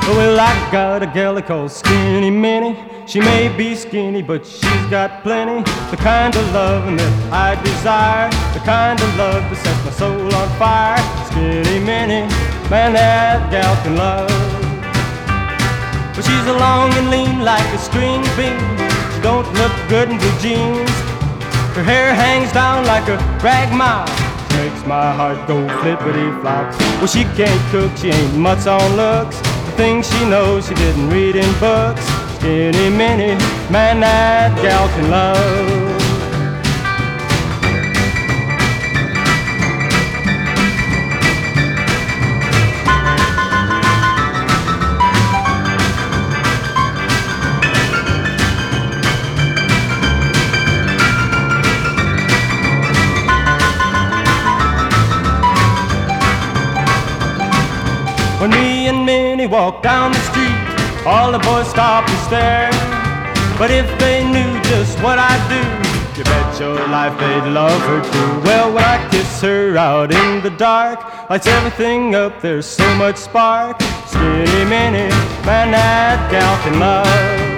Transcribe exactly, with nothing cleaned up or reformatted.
Well, I got a gal called Skinny Minnie. She may be skinny, but she's got plenty. The kind of loving that I desire, the kind of love that sets my soul on fire. Skinny Minnie, man, that gal can love. But she's long and lean like a string bean. She don't look good in blue jeans. Her hair hangs down like a rag mop. She makes my heart go flippity-flop. Well, she can't cook, she ain't much on looks. The things she knows she didn't read in books. Skinny Minnie, man, that gal can love. When me and Minnie walk down the street, all the boys stop and stare. But if they knew just what I do, you bet your life they'd love her too. Well, when I kiss her out in the dark, lights everything up, there's so much spark. Skinny Minnie, man, that gal can love.